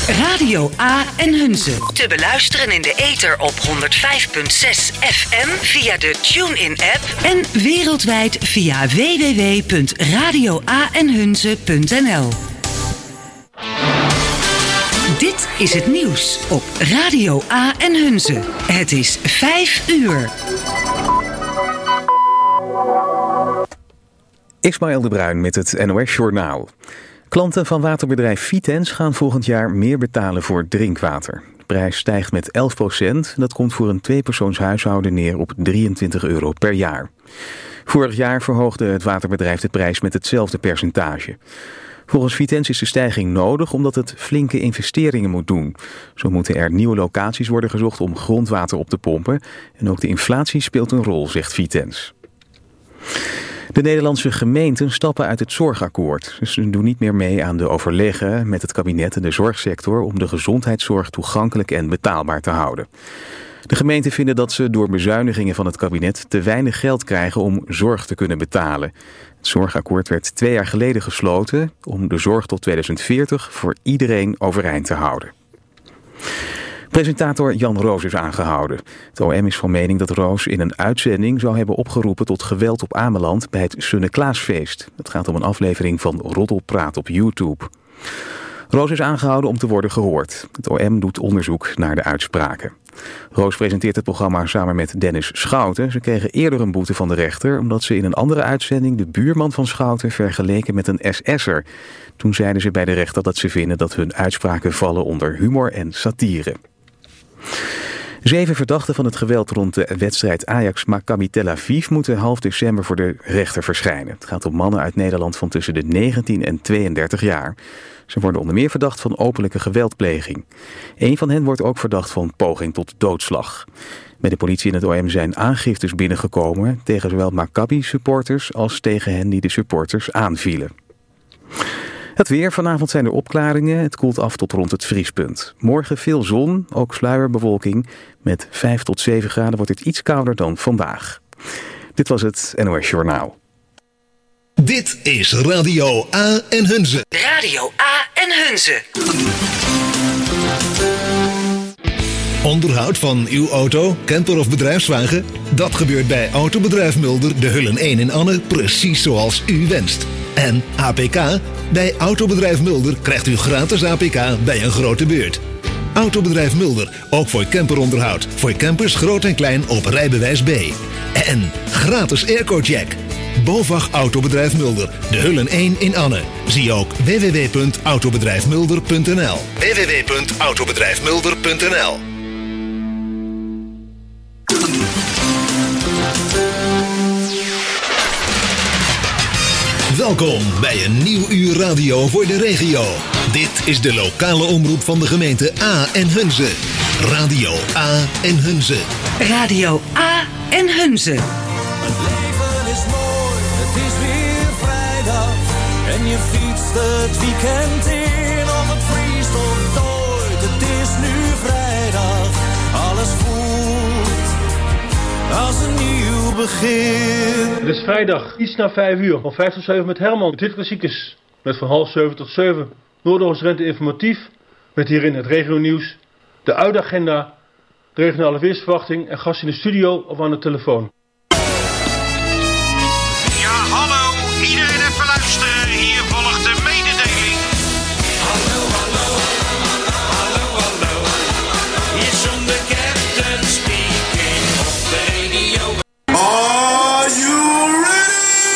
Radio A en Hunze. Te beluisteren in de ether op 105.6 FM via de TuneIn-app en wereldwijd via www.radioaenhunze.nl. Dit is het nieuws op Radio A en Hunze. Het is 5 uur. Ismaël de Bruin met het NOS Journaal. Klanten van waterbedrijf Vitens gaan volgend jaar meer betalen voor drinkwater. De prijs stijgt met 11%. Dat komt voor een tweepersoonshuishouden neer op €23 per jaar. Vorig jaar verhoogde het waterbedrijf de prijs met hetzelfde percentage. Volgens Vitens is de stijging nodig omdat het flinke investeringen moet doen. Zo moeten er nieuwe locaties worden gezocht om grondwater op te pompen. En ook de inflatie speelt een rol, zegt Vitens. De Nederlandse gemeenten stappen uit het zorgakkoord. Ze doen niet meer mee aan de overleggen met het kabinet en de zorgsector om de gezondheidszorg toegankelijk en betaalbaar te houden. De gemeenten vinden dat ze door bezuinigingen van het kabinet te weinig geld krijgen om zorg te kunnen betalen. Het zorgakkoord werd 2 jaar geleden gesloten om de zorg tot 2040 voor iedereen overeind te houden. Presentator Jan Roos is aangehouden. Het OM is van mening dat Roos in een uitzending zou hebben opgeroepen tot geweld op Ameland bij het Sunneklaasfeest. Het gaat om een aflevering van Roddelpraat op YouTube. Roos is aangehouden om te worden gehoord. Het OM doet onderzoek naar de uitspraken. Roos presenteert het programma samen met Dennis Schouten. Ze kregen eerder een boete van de rechter omdat ze in een andere uitzending de buurman van Schouten vergeleken met een SS'er. Toen zeiden ze bij de rechter dat ze vinden dat hun uitspraken vallen onder humor en satire. 7 verdachten van het geweld rond de wedstrijd Ajax-Maccabi Tel Aviv moeten half december voor de rechter verschijnen. Het gaat om mannen uit Nederland van tussen de 19 en 32 jaar. Ze worden onder meer verdacht van openlijke geweldpleging. Eén van hen wordt ook verdacht van poging tot doodslag. Bij de politie en het OM zijn aangiftes binnengekomen tegen zowel Maccabi-supporters als tegen hen die de supporters aanvielen. Het weer. Vanavond zijn er opklaringen. Het koelt af tot rond het vriespunt. Morgen veel zon, ook sluierbewolking. Met 5 tot 7 graden wordt het iets kouder dan vandaag. Dit was het NOS Journaal. Dit is Radio A en Hunze. Radio A en Hunze. Onderhoud van uw auto, camper of bedrijfswagen? Dat gebeurt bij Autobedrijf Mulder, de Hullen 1 in Anne, precies zoals u wenst. En APK? Bij Autobedrijf Mulder krijgt u gratis APK bij een grote beurt. Autobedrijf Mulder, ook voor camperonderhoud. Voor campers groot en klein op rijbewijs B. En gratis airco-check. BOVAG Autobedrijf Mulder, de Hullen 1 in Anne. Zie ook www.autobedrijfmulder.nl. www.autobedrijfmulder.nl. Welkom bij een nieuw uur radio voor de regio. Dit is de lokale omroep van de gemeente A en Hunze. Radio A en Hunze. Radio A en Hunze. Het leven is mooi, het is weer vrijdag. En je fietst het weekend in of het vriest of dooit. Het is nu vrijdag, alles voelt als een nieuw begin. Het is vrijdag, iets na 5 uur, van 5 tot 7 met Herman. Dit klassiekers, met van half 7 tot 7. Noord-Oost-Drenthe informatief, met hierin het regionieuws, de uitagenda, de regionale weersverwachting en gasten in de studio of aan de telefoon. Ja, hallo, iedereen even luisteren, hier volgt de mededeling. Hallo, hallo, hallo, hallo. Hier is de captain speaking op de radio. Are you ready?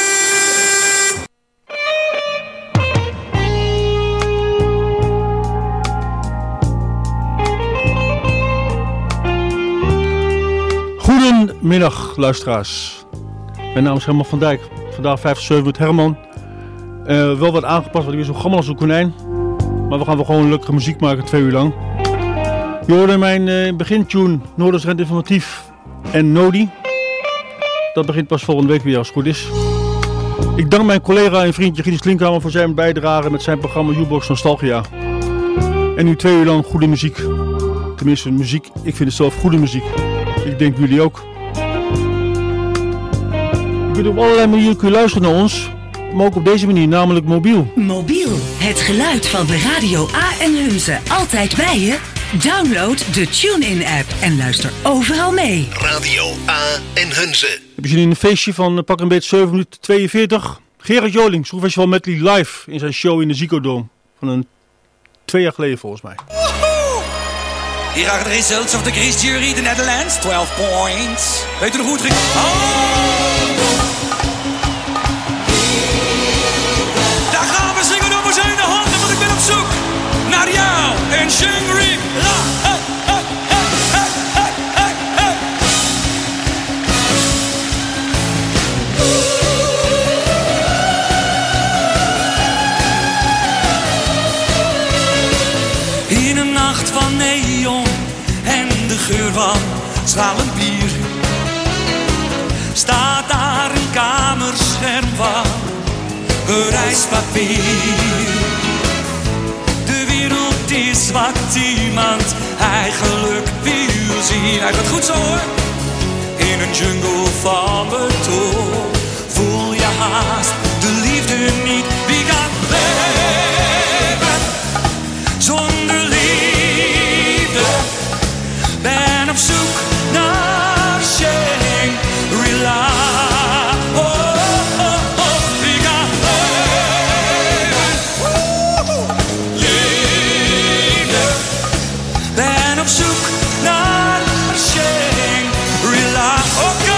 Goedemiddag luisteraars. Mijn naam is Herman van Dijk. Vandaag 5 tot 7 met Herman. Wel wat aangepast, want ik ben zo gammel als een konijn. Maar we gaan wel gewoon lekkere muziek maken 2 uur lang. Je hoorde mijn begintune Noord-Oost-Drenthe informatief en Nodi. Dat begint pas volgende week weer als het goed is. Ik dank mijn collega en vriendje Gideon Slinkhamer voor zijn bijdrage met zijn programma U-Box Nostalgia. En nu 2 uur lang goede muziek. Tenminste muziek, ik vind het zelf goede muziek. Ik denk jullie ook. Je kunt op allerlei manieren luisteren naar ons. maar ook op deze manier, namelijk mobiel. Mobiel, het geluid van de Radio A en Hunze. Altijd bij je? Download de TuneIn-app en luister overal mee. Radio A en Hunze. Heb je zin in een feestje van pak een beetje 7 minuten 42? Gerard Joling, Songfestival Medley live in zijn show in de Ziggo Dome. Van 2 jaar geleden volgens mij. Hier are the results of the Greece jury, the Netherlands, 12 points. Weet u nog goed? Daar gaan we zingen door mijn handen, want ik ben op zoek naar jou en Shangri-La. In een nacht van neon en de geur van schalen bier staat daar een kamerscherm van reispapier. De wereld is wat iemand eigenlijk wil zien. Hij gaat goed zo hoor. In een jungle van beton voel je haast de liefde niet. Wie gaat leven zonder liefde? Ben op zoek naar Shangri-La. Oh, oh, oh, wie gaat leven? Liefde. Ben op zoek naar Shangri-La. Oké.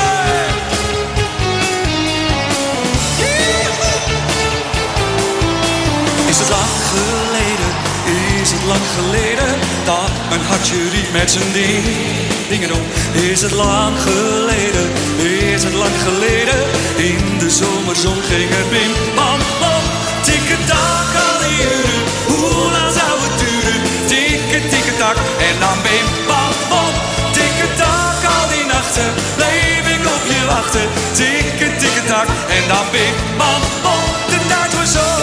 Is het lang geleden? Is het lang geleden dat mijn hartje riep met zijn dingen om? Is het lang geleden? Is het lang geleden? In de zomerzon ging het bim bam bam. Tikketak al die uren, hoe lang zou het duren? Tikketak en dan bim bam bam. Tikketak al die nachten bleef ik op je wachten. Tikketak en dan bim bam bam. De tijd was zo.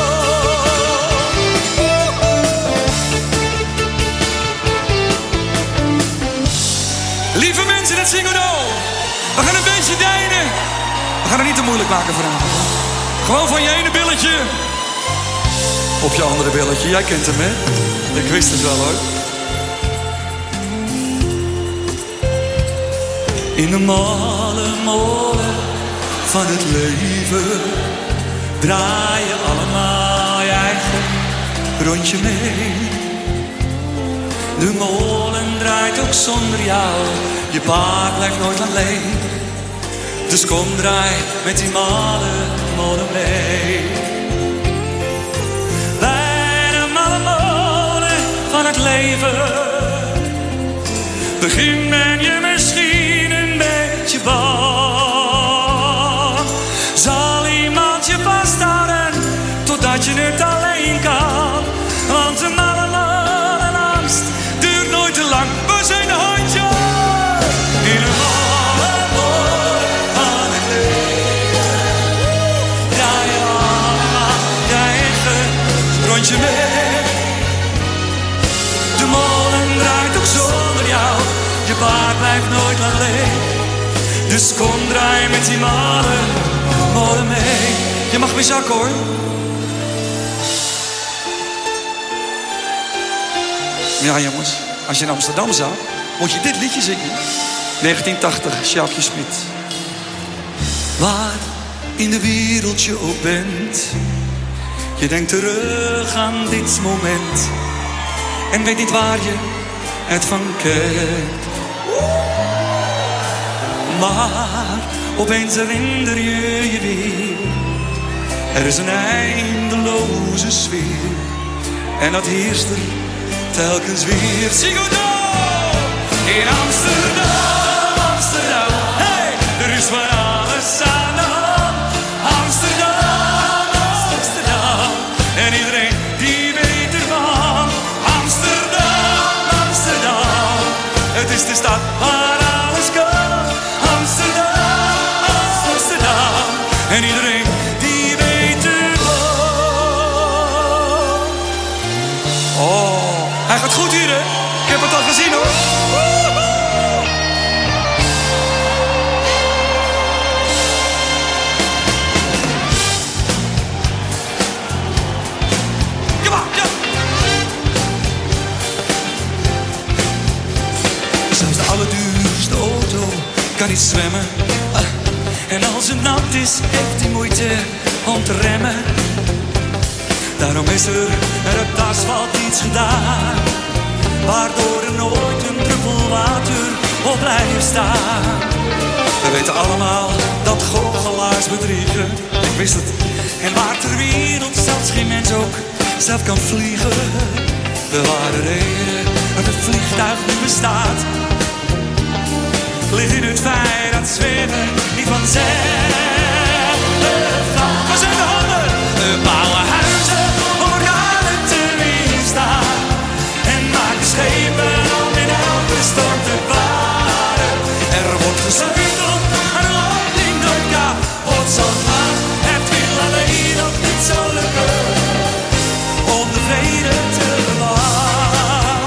Lieve mensen in het Ziggo Dome, we gaan een beetje deinen. We gaan het niet te moeilijk maken vanavond. Gewoon van je ene billetje op je andere billetje. Jij kent hem, hè? Ik wist het wel, hoor. In de malle molen van het leven draai je allemaal je eigen rondje mee. De molen draait ook zonder jou, je paard blijft nooit alleen. Dus kom draai met die molen mee. Bij de malle molen van het leven begin ben je misschien een beetje bang. Zal iemand je vasthouden totdat je het alleen kan? Want de malle duurt nooit te lang, we zijn de handje in een malle molen van het leven. Draai je allemaal je eigen rondje mee. De molen draait ook zonder jou, je paard blijft nooit alleen. Dus kom draai met die molen mee. Je mag weer zakken hoor. Ja jongens, als je in Amsterdam zou, moet je dit liedje zingen. 1980, Sjaapje Smit. Waar in de wereld je ook bent, je denkt terug aan dit moment en weet niet waar je het van kent. Maar opeens herinner je je weer, er is een eindeloze sfeer en dat heerst er telkens weer. Ziggo Dome in Amsterdam, Amsterdam. Hey, er is van alles aan de hand. Amsterdam, Amsterdam. En iedereen die weet ervan. Amsterdam, Amsterdam. Het is de stad waar alles kan. Amsterdam, Amsterdam. En iedereen die weet ervan. Oh. Hij gaat goed hier, hè? Ik heb het al gezien, hoor. kan niet zwemmen. En als het nat is, heeft hij moeite om te remmen. Daarom is er op het asfalt iets gedaan, waardoor er nooit een druppel water op blijft staan. We weten allemaal dat goochelaars bedriegen, ik wist het. En waar ter wereld zelfs geen mens ook zelf kan vliegen. De ware reden dat het vliegtuig nu bestaat, ligt in het feit dat zwemmen niet vanzelf gaat. Waar zijn de handen? We bouwen huizen om orkanen te weerstaan en maken schepen om in elke storm te varen. Er wordt gesleuteld aan een landing door kapot zal gaan. Het wil alleen nog niet zo lukken om de vrede te bewaren.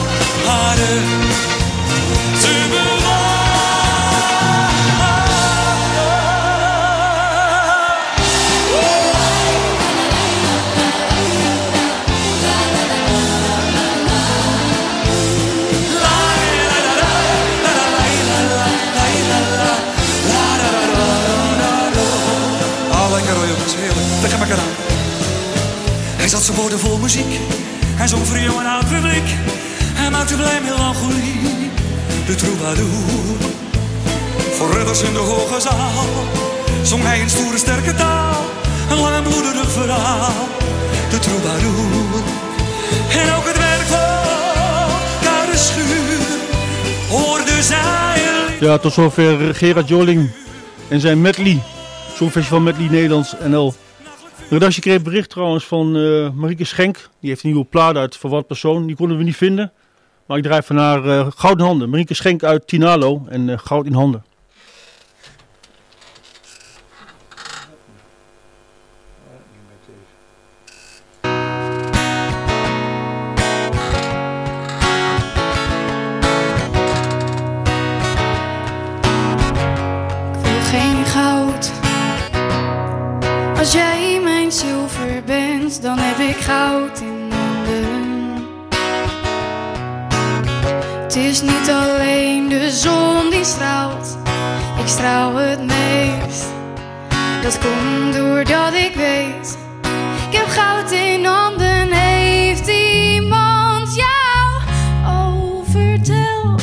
Hij zat zijn woorden vol muziek. Hij zong voor jong en oud publiek. Hij maakte blij melancholie. De troubadour. Voor ridders in de hoge zaal zong hij in stoere sterke taal een lang en bloederig verhaal. De troubadour. En ook het werk van Koude Schuur hoorde zij. Ja, tot zover Gerard Joling en zijn medley. Songfestival Medley Nederlands NL. De redactie kreeg bericht trouwens van Marieke Schenk. Die heeft een nieuwe plaat uit Voor Wat Persoon. Die konden we niet vinden. Maar ik draai van haar Goud in Handen. Marieke Schenk uit Tinalo en Goud in Handen. Ik wil geen goud. Als jij mijn zilver bent, dan heb ik goud in handen. Het is niet alleen de zon die straalt, ik straal het meest. Dat komt doordat ik weet, ik heb goud in handen. Heeft iemand jou al verteld?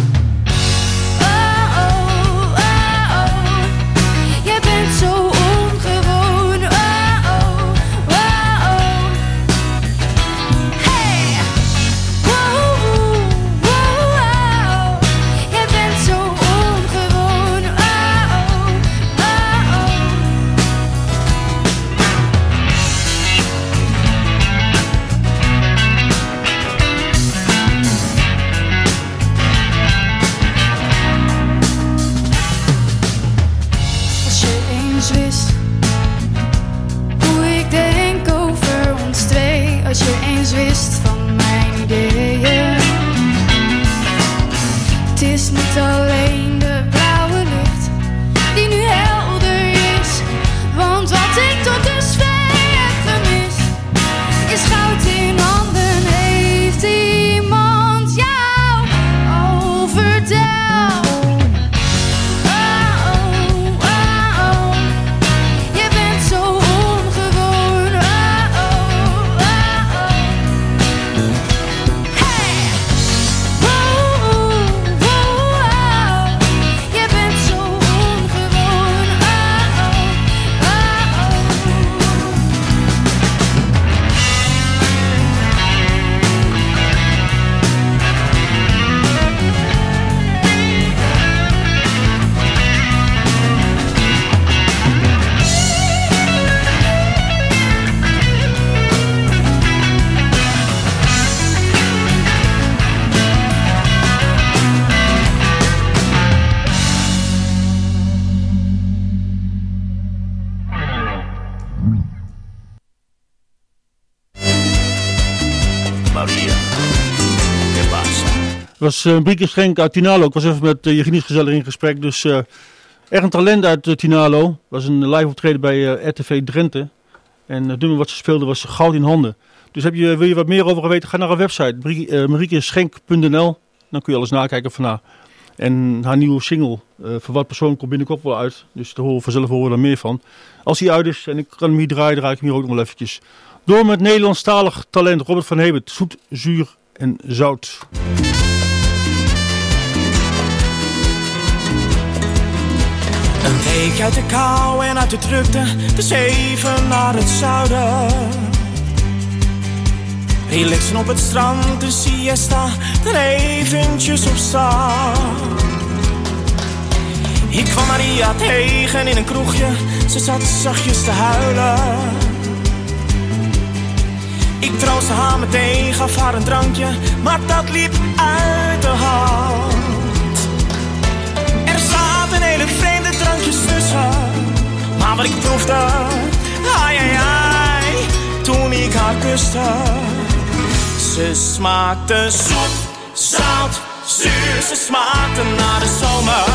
Oh, oh, oh, oh. Jij bent zo ongewoon. Oh, oh, oh, oh. Hey! Wow, wow, wow. Jij bent zo ongewoon. Oh, oh, oh, oh. Als je eens wist hoe ik denk over ons twee, als je eens wist van mijn ideeën. Het is niet alleen de blauwe lucht die nu helder is, want wat ik tot dusver heb gemist is goud in handen. Heeft iemand jou al verteld? Oh, oh, oh, oh. Je bent zo ongewoon. Oh, oh, oh, oh. Hey! Wow, wow, wow. Je bent zo ongewoon. Oh, oh, oh, oh. Het was Marieke Schenk uit Tinalo. Ik was even met Jeginies gezellig in gesprek. Dus echt een talent uit Tinalo. Het was een live optreden bij RTV Drenthe. En het nummer wat ze speelde was Goud in Handen. Dus wil je wat meer over weten? Ga naar haar website, mariekeschenk.nl. Dan kun je alles nakijken van haar. En haar nieuwe single, Verward Persoon, komt binnenkort wel uit. Dus daar vanzelf horen we er meer van. Als hij uit is en ik kan hem hier draaien, draai ik hem hier ook nog wel eventjes. Door met Nederlandstalig talent Robert van Hebert. Zoet, zuur en zout. Een week uit de kou en uit de drukte, dus even naar het zuiden. Relaxen op het strand, de siesta, dan eventjes op stap. Ik kwam Maria tegen in een kroegje, ze zat zachtjes te huilen. Ik troostte haar meteen, gaf haar een drankje, maar dat liep uit de hand. Er zaten hele vreemde drankjes tussen, maar wat ik proefde, ai ai ai, toen ik haar kuste. Ze smaakte zoet, zout, zuur, ze smaakte naar de zomer.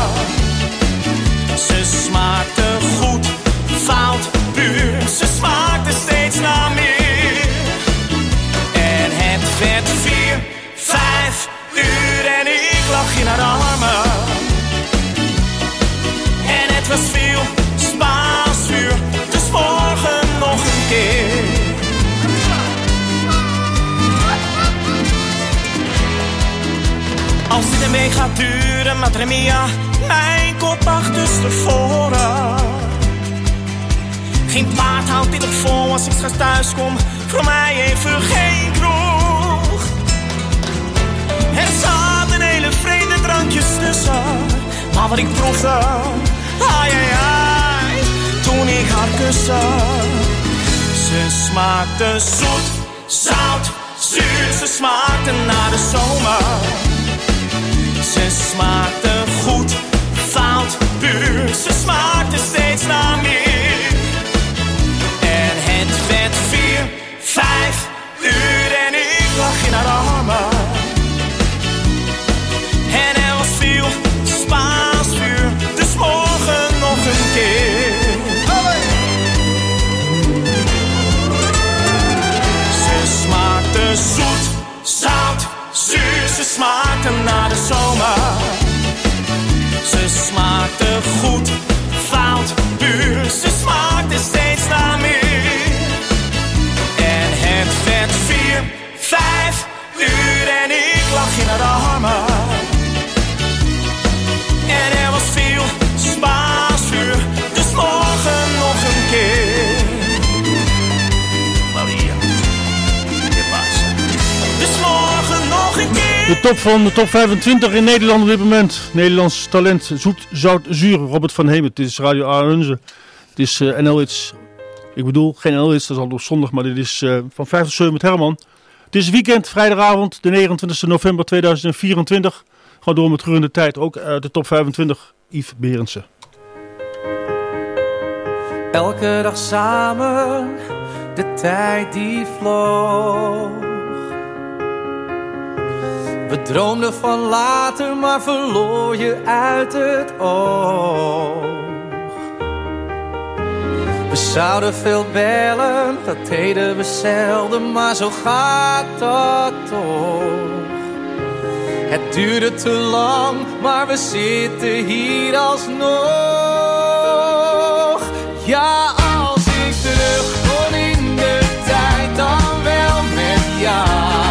Ze smaakte goed, fout, puur, ze smaakte steeds naar meer. En het werd 4, 5 uur en ik lag in haar armen. En het was veel Spaans vuur, dus morgen nog een keer. Als dit een week gaat duren, Madre Mia, mijn kop achterstevoren. Geen paard houdt dit op vol als ik straks thuis kom, voor mij even geen kroeg. Er zaten hele vreemde drankjes tussen, maar wat ik proefde, ai ai ai, toen ik haar kuste. Ze smaakte zoet, zout, zuur, ze smaakte naar de zomer. Ze smaakte goed, fout, puur, ze smaakte steeds naar meer. En het werd 4, 5 uur en ik lag in haar armen. En er was veel Spaans vuur, dus morgen nog een keer. Ze smaakte zoet, zout, zuur, ze smaakte naar de zomer. Ze smaakte goed, fout, puur, ze smaakte steeds naar meer. En het werd 4, 5 uur en ik lag in haar armen. En er was veel Spaans vuur, dus morgen nog een keer. Maria, je pasa. Dus morgen nog een keer. De top van de top 25 in Nederland op dit moment. Nederlands talent, zoet, zout, zuur. Robert van Hebert. Dit is Radio Arnhem. Het is NL Hits. Ik bedoel, geen NL Hits, dat is al op zondag, maar dit is van 5 tot 7 met Herman. Het is weekend, vrijdagavond, de 29 november 2024. Gewoon door met terug in de tijd. Ook de top 25, Yves Berendsen. Elke dag samen, de tijd die vloog. We droomden van later, maar verloor je uit het oog. We zouden veel bellen, dat deden we zelden, maar zo gaat dat toch. Het duurde te lang, maar we zitten hier alsnog. Ja, als ik terug kon in de tijd, dan wel met jou.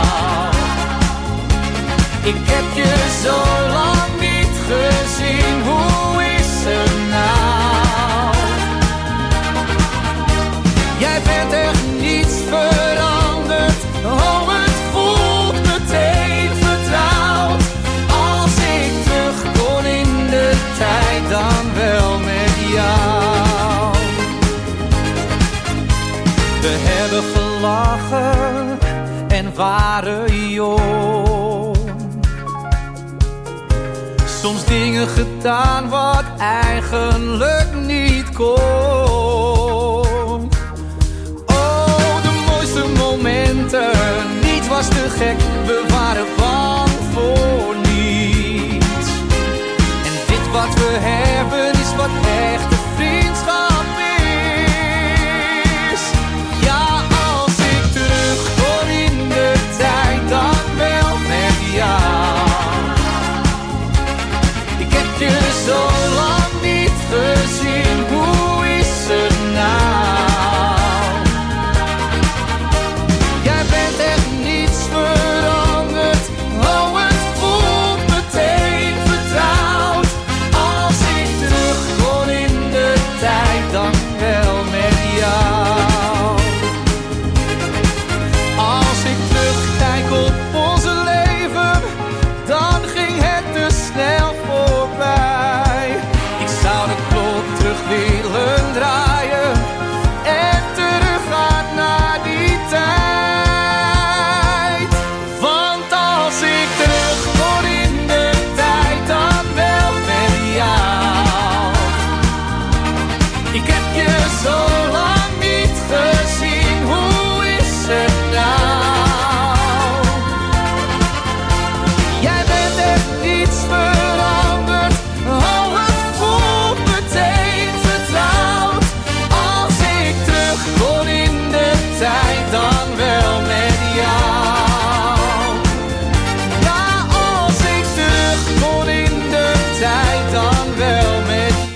Ik heb je zo lang niet gezien, hoe is het nou? Jij bent echt niets veranderd, oh het voelt meteen vertrouwd. Als ik terug kon in de tijd, dan wel met jou. We hebben gelachen en waren jong. Soms dingen gedaan wat eigenlijk niet kon. Oh, de mooiste momenten, niets was te gek, we waren bang voor niets. En dit wat we hebben is wat echte vriendschap is. Ja, als ik terug kon in de tijd, dan wel met jou.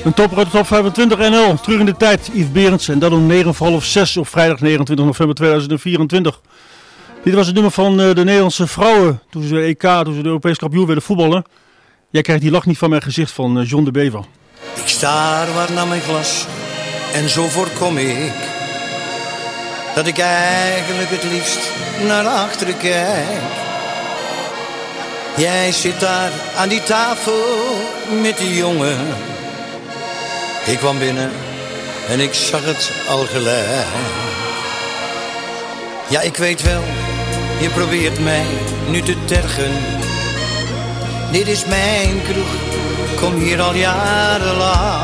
Een topper uit de top 25 NL. Terug in de tijd, Yves Berends. En dat om 5:45 op vrijdag 29 november 2024. Dit was het nummer van de Nederlandse vrouwen. Toen ze de EK, toen ze de Europese kampioen werden voetballen. Jij krijgt die lach niet van mijn gezicht van John de Bever. Ik sta waar naar mijn glas. En zo voorkom ik dat ik eigenlijk het liefst naar achteren kijk. Jij zit daar aan die tafel met die jongen. Ik kwam binnen en ik zag het al gelijk. Ja, ik weet wel, je probeert mij nu te tergen. Dit is mijn kroeg, kom hier al jarenlang.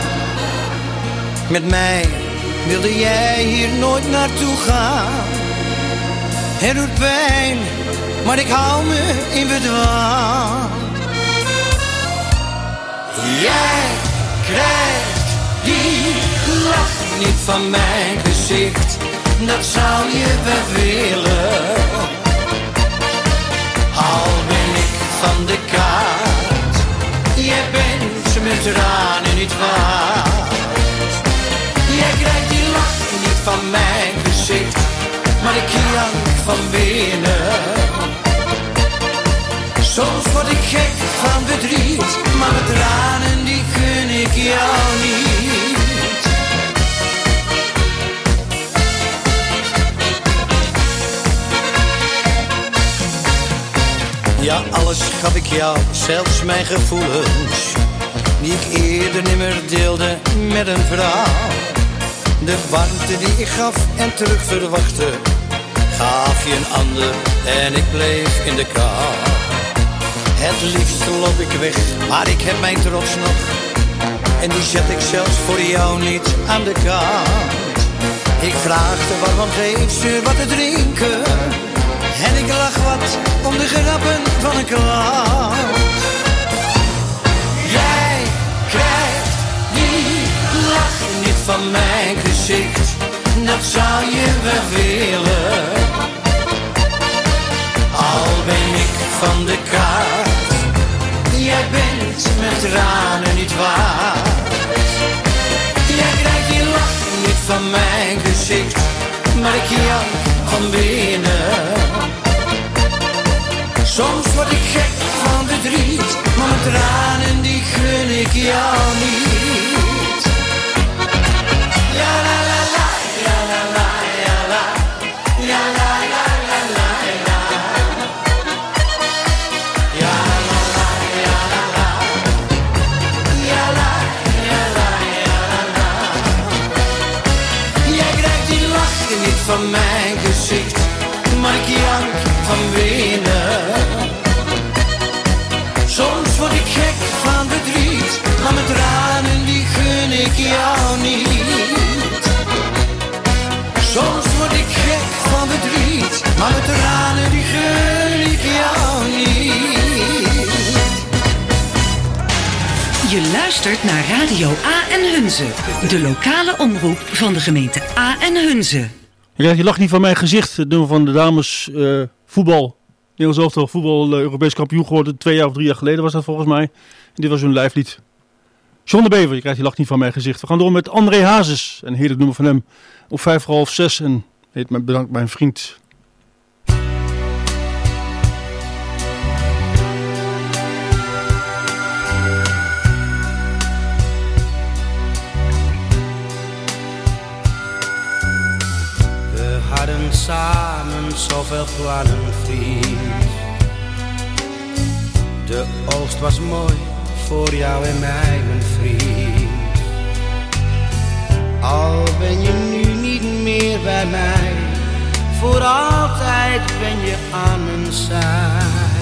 Met mij wilde jij hier nooit naartoe gaan. Het doet pijn, maar ik hou me in bedwang. Jij krijgt die lach niet van mijn gezicht. Dat zou je wel willen. Al ben ik van de kaart. Jij bent met tranen niet waard. Jij krijgt die lach niet van mijn gezicht. Maar ik jank van binnen. Soms word ik gek van verdriet. Maar met tranen die gun ik jou niet. Ja, alles gaf ik jou, zelfs mijn gevoelens, die ik eerder nimmer deelde met een vrouw. De warmte die ik gaf en terug verwachtte, gaf je een ander en ik bleef in de kou. Het liefst loop ik weg, maar ik heb mijn trots nog. En die zet ik zelfs voor jou niet aan de kant. Ik vraagde waarom geef ze wat te drinken. En ik lach wat om de grappen van een klant. Jij krijgt die lach niet van mijn gezicht. Dat zou je wel willen. Al ben ik van de kaart. Jij bent met tranen niet waard. Jij krijgt die lach niet van mijn gezicht. Maar ik jank van binnen. Soms word ik gek van verdriet, maar mijn tranen die gun ik jou niet. Ja la la la, ja la la, ja la, ja la la la la la. Ja la la, ja la la, ja la, ja la, ja la. Jij krijgt die lach niet van mijn gezicht, maar ik jank van binnen. Soms word ik gek van verdriet, maar mijn tranen die gun ik jou niet. Soms word ik gek van verdriet, maar mijn tranen die gun ik jou niet. Je luistert naar Radio A en Hunze, de lokale omroep van de gemeente A en Hunze. Je krijgt die lach niet van mijn gezicht. Het nummer van de dames voetbal. Nederlands elftal voetbal Europees kampioen geworden. 2 jaar of 3 jaar geleden was dat volgens mij. En dit was hun live lied. John de Bever, je krijgt die lach niet van mijn gezicht. We gaan door met André Hazes. Een heerlijk nummer van hem. Op 5:30. En heet mij bedankt mijn vriend. We hadden samen zoveel plannen, vriend. De oogst was mooi voor jou en mij, mijn vriend. Al ben je nu niet meer bij mij, voor altijd ben je aan mijn zij.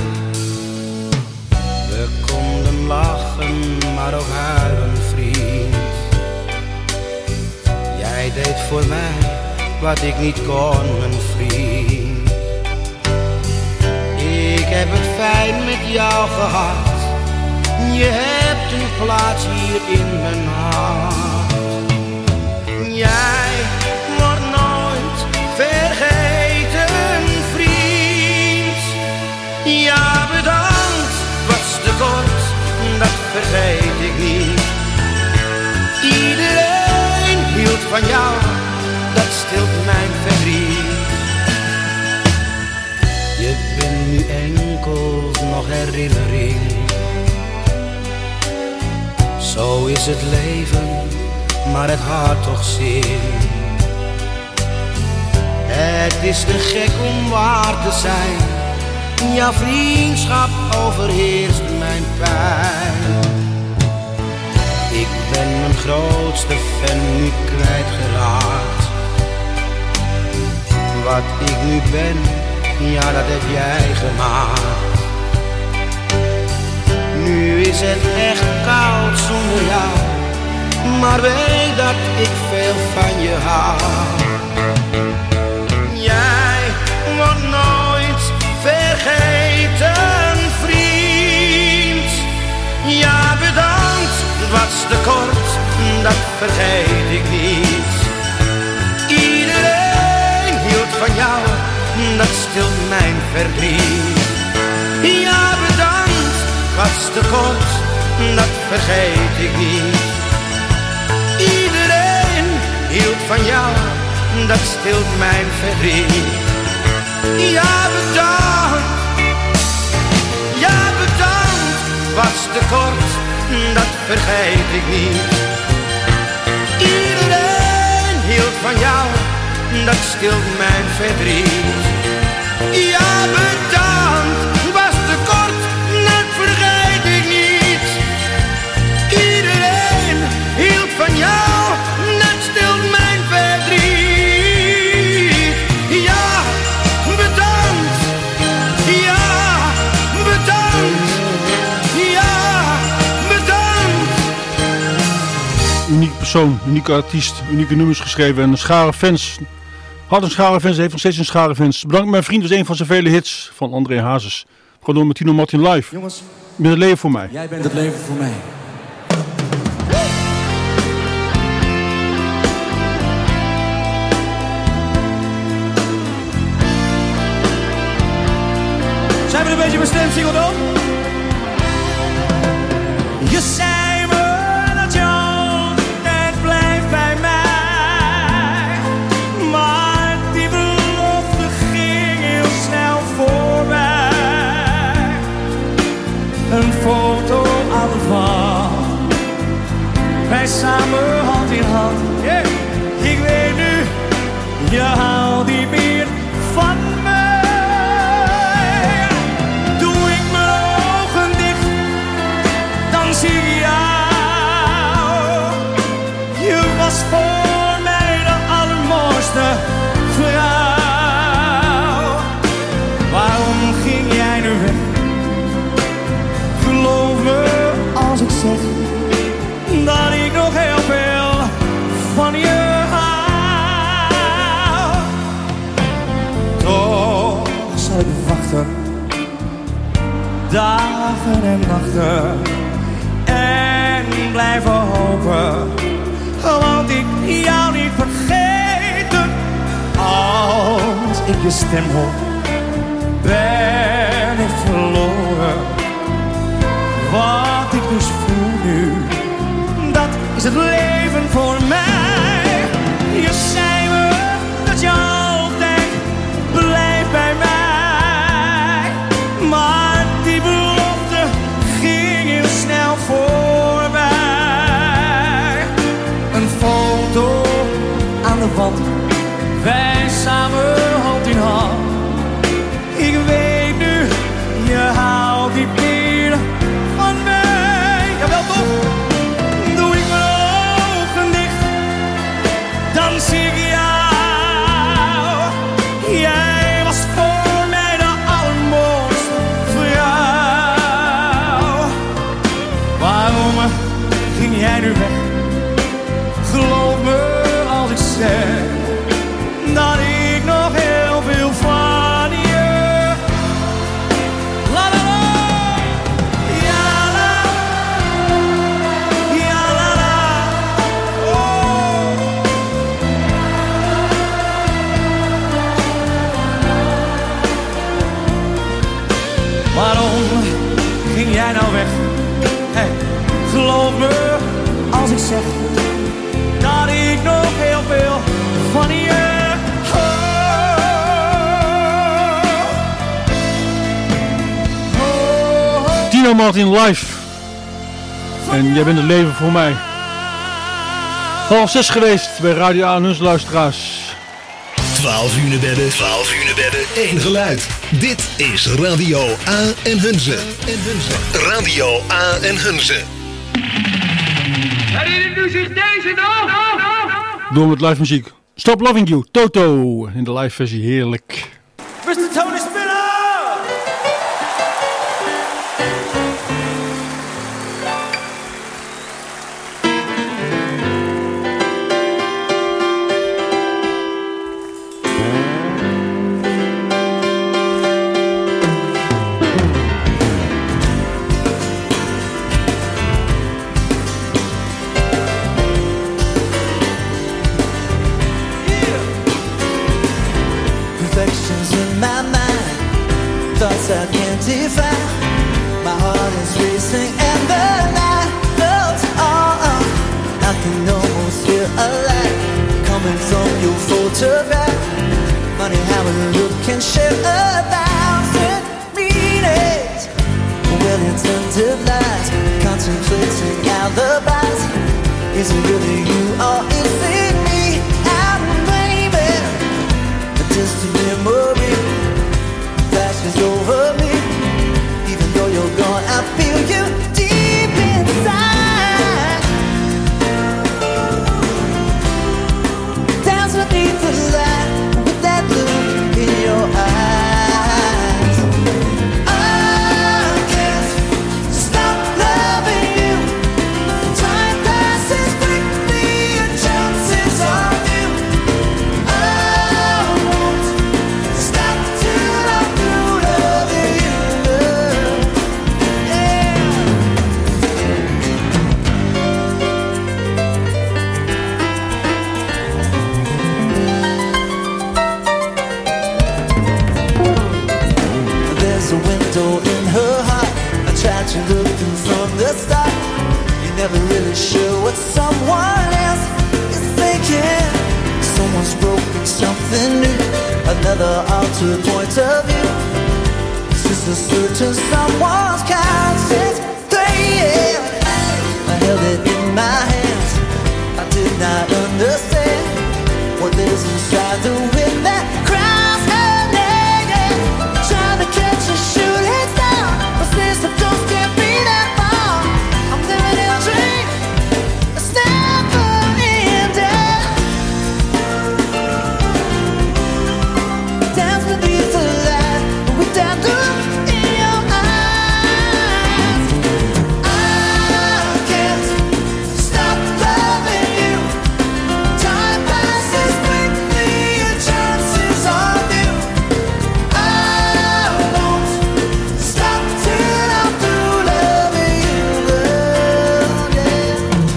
We konden lachen, maar ook huilen, vriend. Jij deed voor mij wat ik niet kon, mijn vriend. Ik heb het fijn met jou gehad. Je hebt een plaats hier in mijn hart. Jij wordt nooit vergeten, vriend. Ja, bedankt, was te kort, dat vergeet ik niet. van jou, dat stilt mijn verdriet. Je bent nu enkel nog herinnering. Zo is het leven, maar het had toch zin. Het is te gek om waar te zijn. Jouw vriendschap overheerst mijn pijn. Ik ben mijn grootste fan nu kwijtgeraakt. Wat ik nu ben, ja dat heb jij gemaakt. Nu is het echt koud zonder jou, maar weet dat ik veel van je hou. Jij wordt nooit vergeten, vriend. Ja, bedankt, het was te kort, dat vergeet ik niet. Iedereen hield van jou, dat stilt mijn verdriet. Ja, bedankt, was te kort, dat vergeet ik niet. Iedereen hield van jou, dat stilt mijn verdriet. Ja, bedankt. Ja, bedankt, was te kort, dat vergeet ik niet. Iedereen hield van jou, dat stilt mijn verdriet. Ja, bedankt, was te kort, dat vergeet ik niet. Iedereen hield van jou, dat stilt mijn verdriet. Ja, bedankt. Ja, bedankt. Ja, bedankt. Unieke persoon, unieke artiest, unieke nummers geschreven en een schare fans. Had een schare fans, heeft nog steeds een schare fans. Bedankt mijn vriend, was een van zijn vele hits van André Hazes. Gewoon door met Tino Martin live. Jongens, je bent het leven voor mij. Jij bent het leven voor mij. Zijn we een beetje bestemd, single dan? Je zei me dat je altijd blijft bij mij, maar die belofte ging heel snel voorbij. Een foto aan de wand, wij samen hand in hand. Yeah. Ik weet nu, je houdt niet meer van me. Zie jou, je was voor mij de allermooiste vrouw. Waarom ging jij nu weg? Geloof me als ik zeg dat ik nog heel veel van je hou. Toch zal ik wachten, dagen en nachten. En blijven hopen, want ik jou niet vergeten. Als ik je stem hoor, ben ik verloren. Wat ik dus voel nu, dat is het leven voor mij. Je zei me dat je altijd blijft bij mij, maar die belofte ging heel snel voorbij. Een foto aan de wand, wij samen hand in hand. Ik weet nu, je houdt niet meer van mij. Jawel toch? Doe ik mijn ogen dicht, dan zie ik jou. Jij was voor mij de allermooiste vrouw. Waarom ging jij nu weg? Geloof me als ik zeg dat ik nog heel veel van je. La la la, ja la, ja la la, oh. Waarom ging jij nou weg? Hey, geloof me als ik zeg dat ik nog heel veel Dino Martin live. En jij bent het leven voor mij. 5:30 geweest bij Radio A en onze luisteraars. 12 uur bedden, 12 uur bedden, één geluid. Dit is Radio A en Hunze. Radio A en Hunze. Herinnert u zich deze nog? Door met live muziek. Stop Loving You, Toto. In de live versie, heerlijk. Mr. Tony Spinner! Thoughts I can't define. My heart is racing and the night goes on. I can almost hear a light coming from your photograph. Funny how a look can share 1,000 meanings. Well, it's under light, contemplating alibis. Is it really you or is it me? I'm blaming a distant memory flashes over me. Even though you're gone, I feel you deep inside. Dance beneath the light with that look in your eyes. I can't stop loving you. Time passes quickly and chances are few. I won't stop till I in her heart, I tried to look through from the start. You're never really sure what someone else is thinking. Someone's broken something new, another altered point of view. It's just a certain someone's conscience playing. I held it in my hands, I did not understand what there's inside the wind that cries her name. Trying to catch a shooting star, but since the ghost can't be that far, I'm living in a dream that's never ending. Dance beneath the light with that look in your eyes. I can't stop loving you. Time passes quickly and chances are few. I won't stop till I'm through loving you, love, yeah.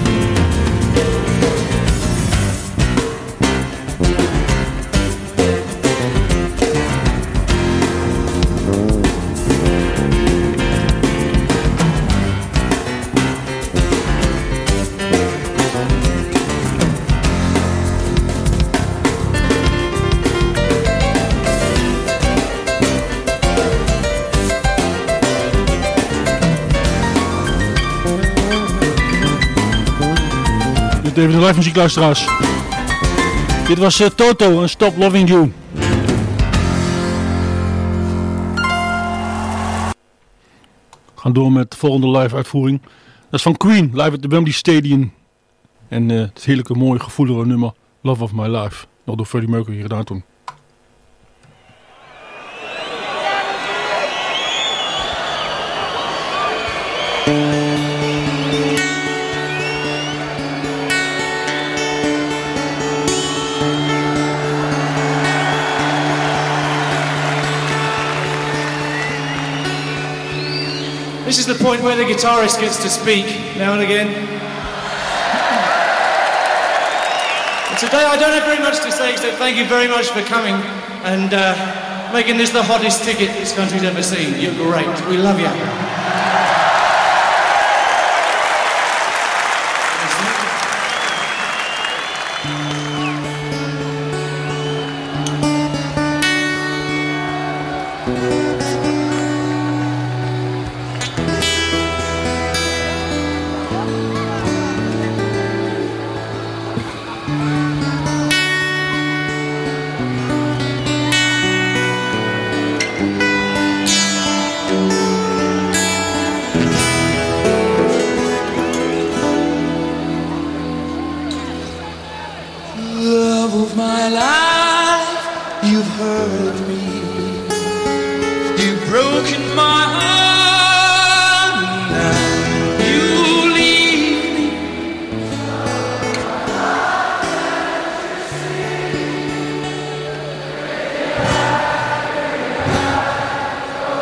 Even de live muziekluisteraars. Dit was Toto en Stop Loving You. We gaan door met de volgende live uitvoering. Dat is van Queen, live at the Wembley Stadium. En het heerlijke mooie gevoelige nummer Love of My Life. Nog door Freddie Mercury gedaan toen. This is the point where the guitarist gets to speak now and again. And today I don't have very much to say except thank you very much for coming and making this the hottest ticket this country's ever seen. You're great. We love you.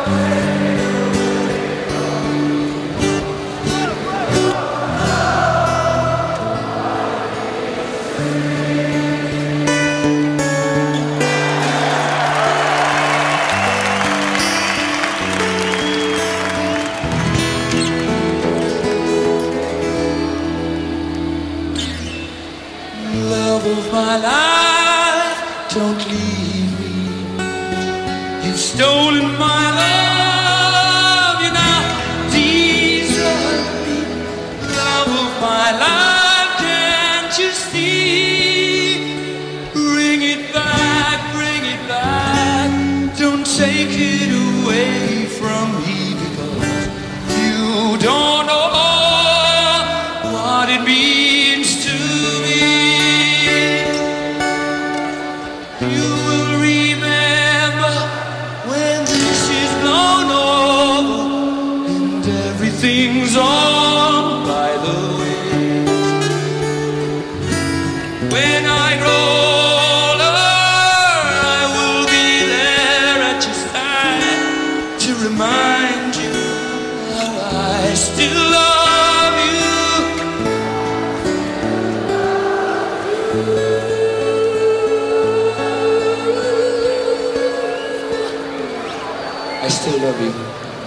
My life, don't leave me. You've stolen my love, you now desert me. Love of my life, can't you see? Bring it back, don't take it away from me, because you don't know what it means to me. Things on by the way. When I grow older, I will be there at your side to remind you how I still love you. I still love you.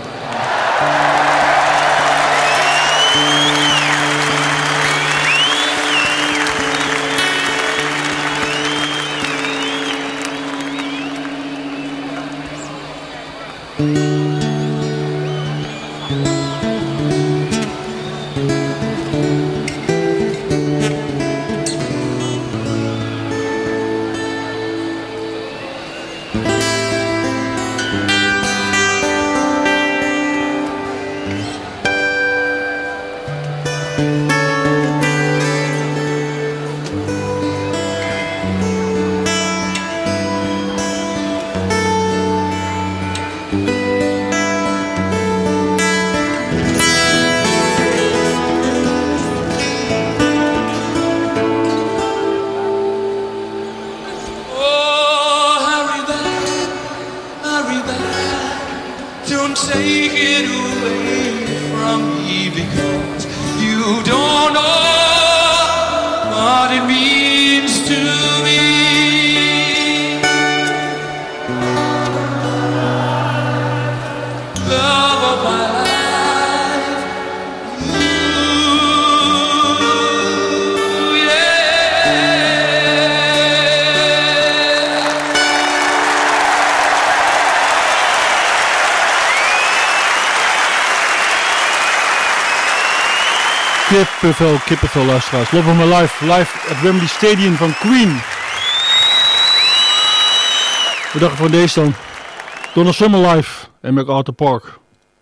Take it away from me, because you don't know what it means to me. Love of my life, ooh, yeah. Kippenvel luisteraars. Love of My Life, live at Wembley Stadium van Queen. We dachten van deze dan. Donna Summer live en MacArthur Park.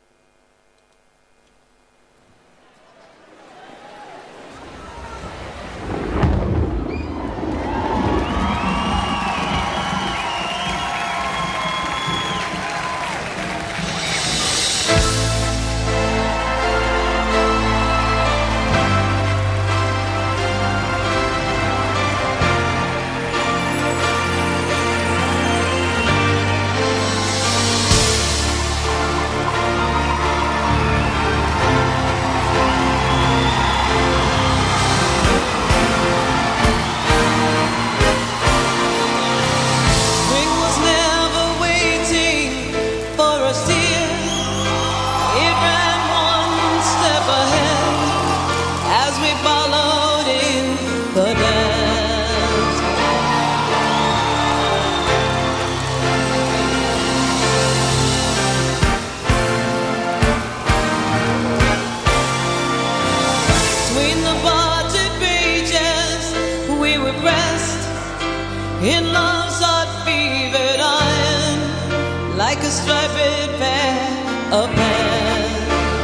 in love's hot fevered iron, like a striped pair of pants.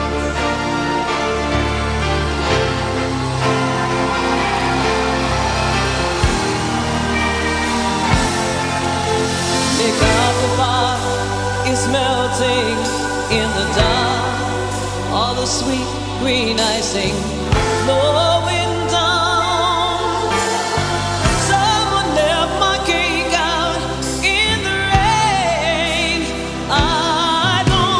MacArthur Park is melting in the dark, all the sweet green icing flowing down. Someone left my cake out in the rain. I don't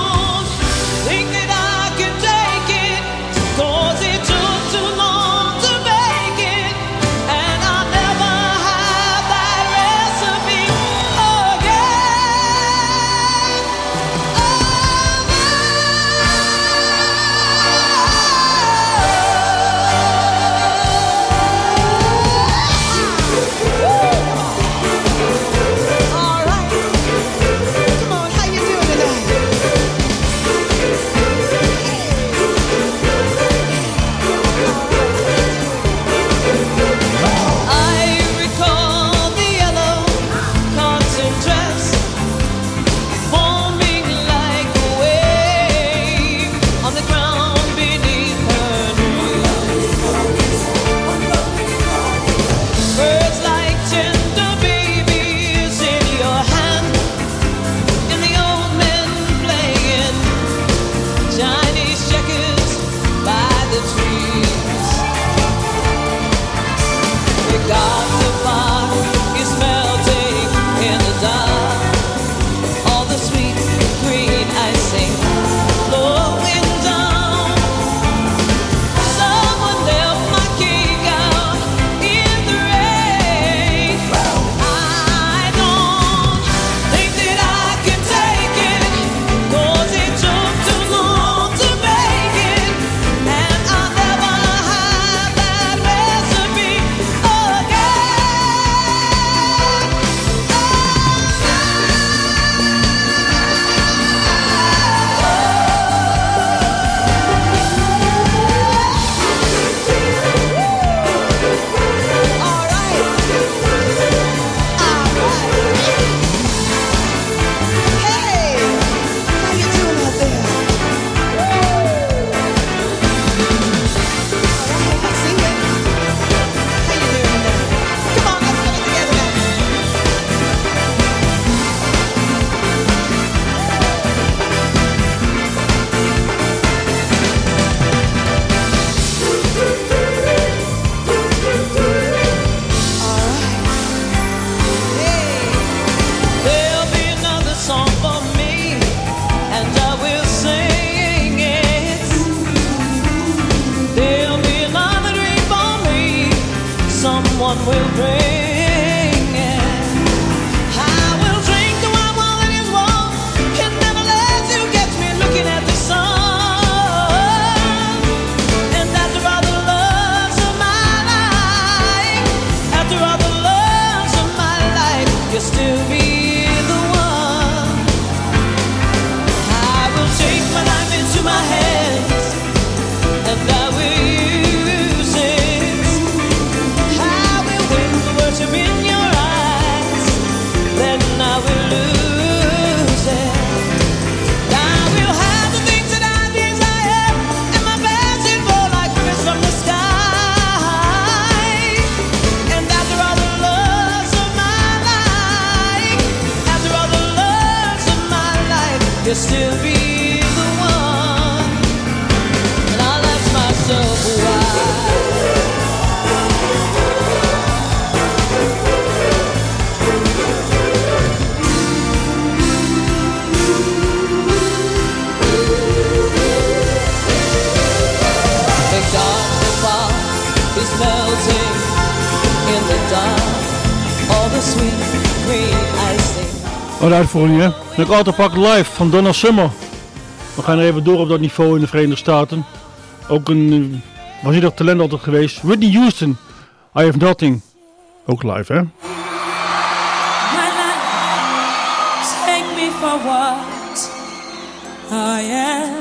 someone will bring it. I will drink the wine while it is warm. It never lets you get me looking at the sun. And after all the loves of my life, after all the loves of my life, you'll still be the one. I will take my life into my hands, and I will use it. I will win the worship in your eyes, then I will lose it. I will have the things that I desire, and my passion fall like rivers from the sky. And after all the loves of my life, after all the loves of my life, you'll still be the one. And I'll ask myself why. The garden fire is melting in the dark. All the sweet green icing. Een uitvoering, hè? Met Autopak Live van Donna Summer. We gaan er even door op dat niveau in de Verenigde Staten. Ook een waanzinnig talent altijd geweest. Whitney Houston, I Have Nothing. Ook live, hè? My life, take me for what I am.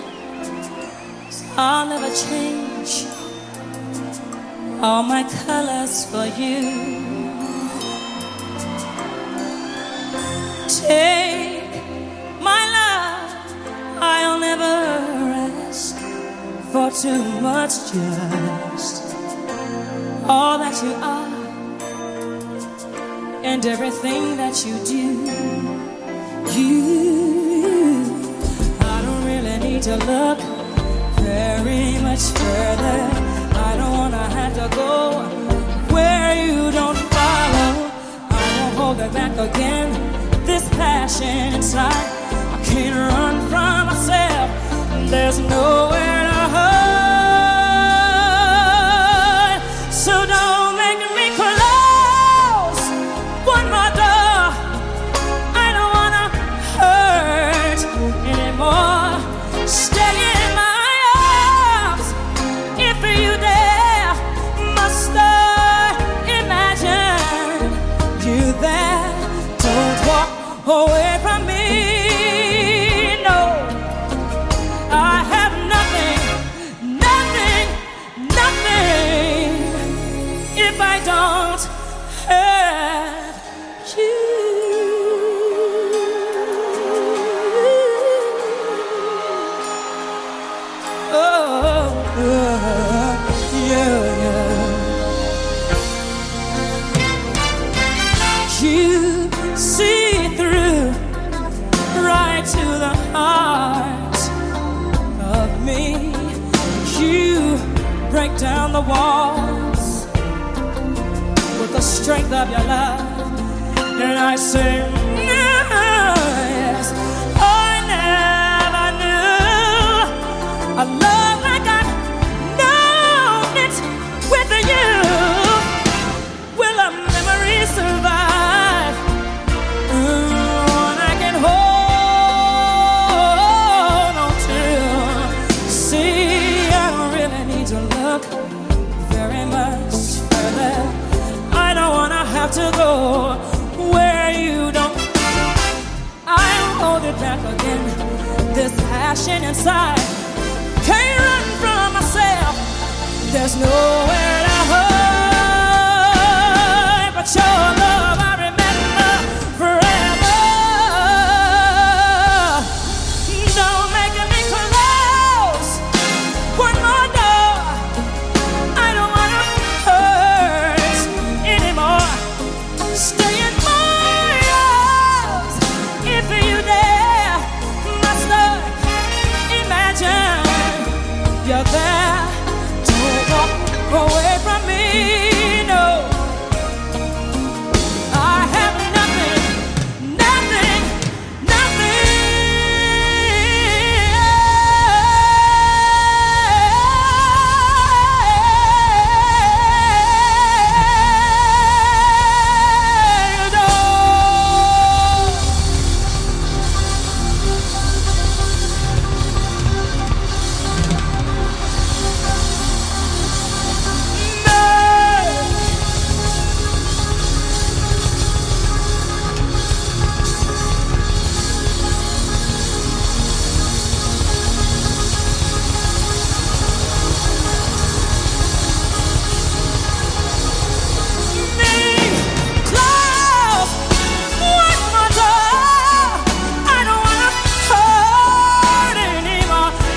I'll never change all my colors for you. Take my love, I'll never ask for too much, just all that you are and everything that you do. I don't really need to look very much further. I don't wanna have to go where you don't follow. I won't hold it back again. This passion inside, I can't run from myself. There's nowhere to hide. So don't make me close one more door. I don't wanna hurt anymore. Stay in my arms if you dare. Must I imagine you there? Don't walk away from me. No, I have nothing, nothing, nothing if I don't have you. Oh, yeah, yeah. You see through right to the heart of me. You break down the walls with the strength of your love. And I say, yes, I never knew a love like I've known it with you. Will a memory survive? One I can hold on to. See, I don't really need to look very much further. I don't wanna have to go where you don't. I'll hold it back again. This passion inside can't run from myself. There's nowhere to hide but your love. I remember forever. Don't make me close one more door. I don't wanna hurt anymore. Stay in my arms if you dare. Must I imagine you're there? Don't walk away.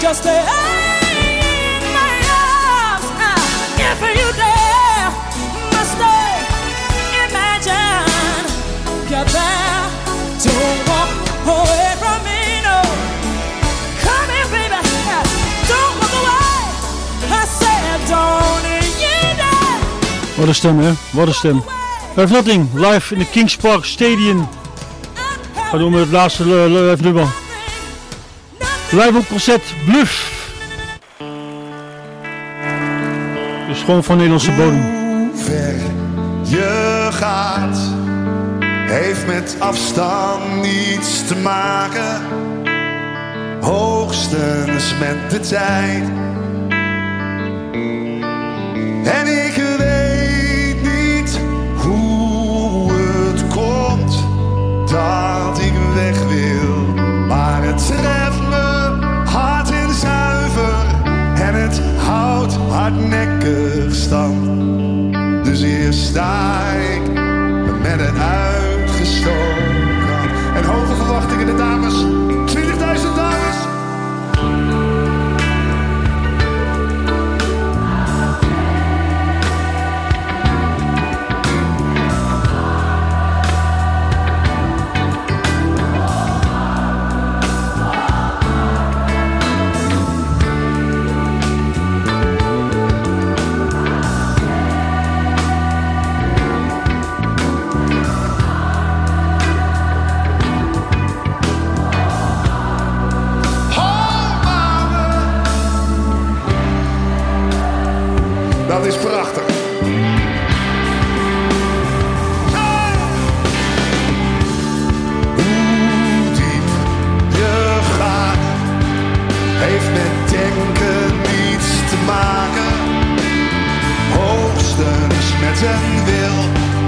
just stay in my arms. If you dare, must I imagine you're there? Don't walk away from me, no. Come here, baby, don't walk away. I said don't you dare. Wat een stem, hè? Wat een stem. Have Nothing, live in de Kings Park Stadium. Ga door met het laatste live nummer. Live op concert, Bluff. Dus gewoon van Nederlandse bodem. Hoe ver je gaat, heeft met afstand niets te maken. Hoogstens met de tijd. En ik weet niet hoe het komt dat ik weg wil, maar het treft me hard en zuiver en het houdt hardnekkig stand. Dus hier sta ik met een uitgestoken hand. En hoge verwachtingen, de dames, 20.000 dames. Dat is prachtig. Hoe diep je gaat, heeft met denken niets te maken. Hoogstens met een wil.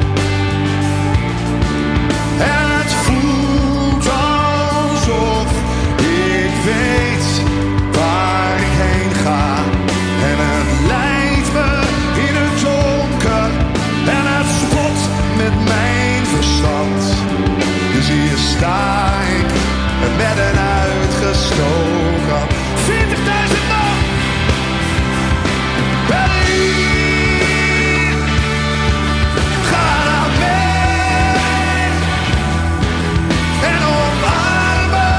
En het voelt alsof ik weet waar ik heen ga. En het leidt me in het donker en het spot met mijn verstand. Dus hier sta ik met een uitgestoken hand. 40.000 man! Berlin! Ga naar mee en omarm me.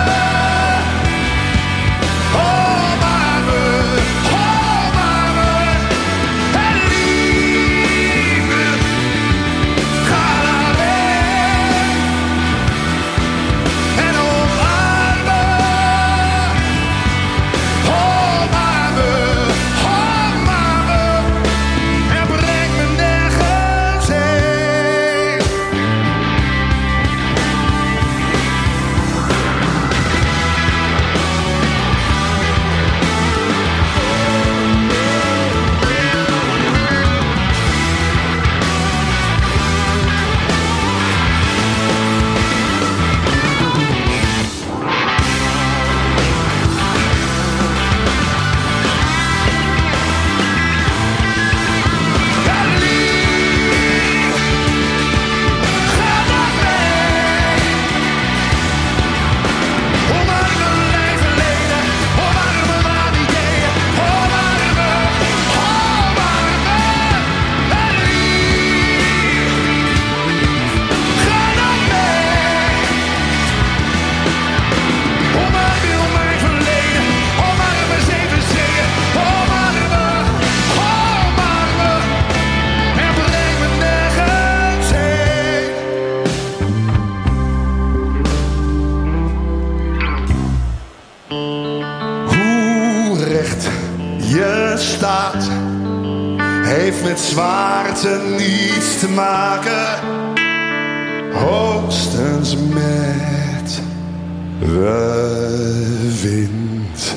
Omarm me, omarm me. En liefde, ga naar mee en omarm me. Omarm me, omarm me. En breng me nergens heen. Hoe recht je staat, heeft met zwaarte niets te maken. Hoogstens met de wind.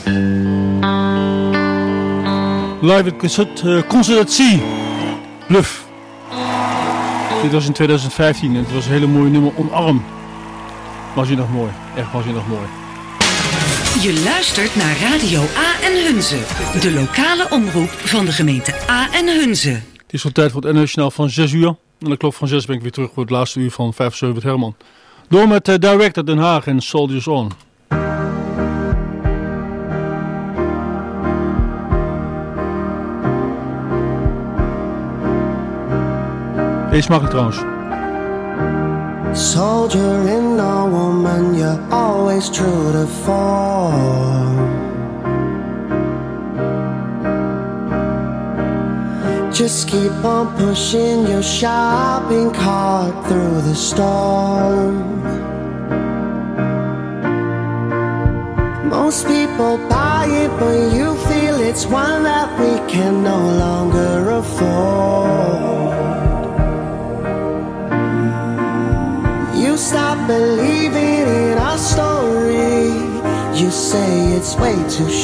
Live at Concert at Sea, Bluff. Dit was in 2015 en het was een hele mooie nummer, Omarm. Was je nog mooi, echt was je nog mooi. Je luistert naar Radio A en Hunze, de lokale omroep van de gemeente A en Hunze. Het is al tijd voor het NOS-journaal van 6 uur. En de klok van 6 ben ik weer terug voor het laatste uur van 5-7 met Herman. Door met Direct uit Den Haag en Soldiers On. Deze mag ik trouwens. Soldier in a woman, you're always true to form. Just keep on pushing your shopping cart through the storm. Most people buy it, but you feel it's one that we can no longer afford. You stop believing in our story. You say it's way too short.